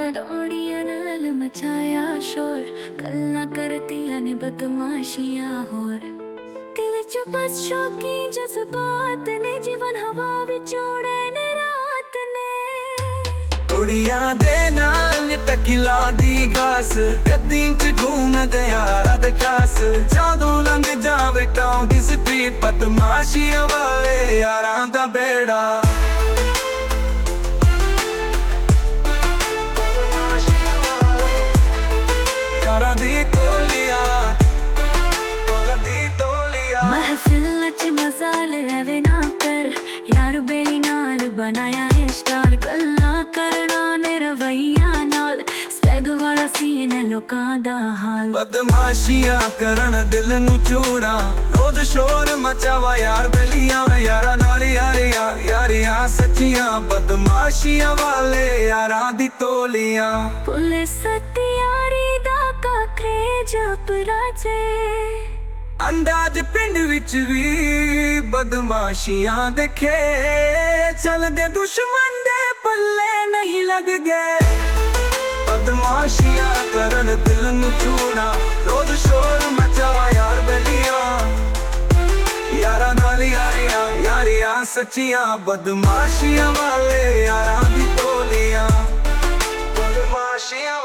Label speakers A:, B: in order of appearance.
A: दौड़ियां नाल मचाया शोर, गल्लां करदियां ने बदमाशियां होर। दिल च बस शौकी जज्बात ने, जीवन हवा विच उड़े ने रात ने।
B: कुड़ियां दे नाल टकिला दी घास, गद्दी च घूमदे यारा दे खास। जादू लंघ जावे टाउन दी स्ट्रीट, बदमाशियां वाले यारां दा बेड़ा। यारां दी टोलियां,
A: महफिल च मजा लेवे ना कर, यार बेली नाल बनाया है स्टार। गल्लां करना ने रवैया नाल, स्वैग वाला सीन है लोकां दा हाल।
B: बदमाशियां करन दिल नू चूरा, रोज शोर मचावा यार बेलियां। यारा नाल यारियां यारियां सच्चियां, बदमाशियां वाले यारां दी टोलियां।
A: पुलिस यारी दा काखे जप राजे,
B: अंदाज पिंड विच भी बदमाशियां देखे। चलदे दुश्मन दे पल्ले नहीं लग गए, बदमाशियां करन दिल नू चूरा, रोज शोर मचावा यार बेलियां। यारा नाल यारियां यारियां सच्चियां, बदमाशियां वाले यारां दी टोलियां। बदमाशियां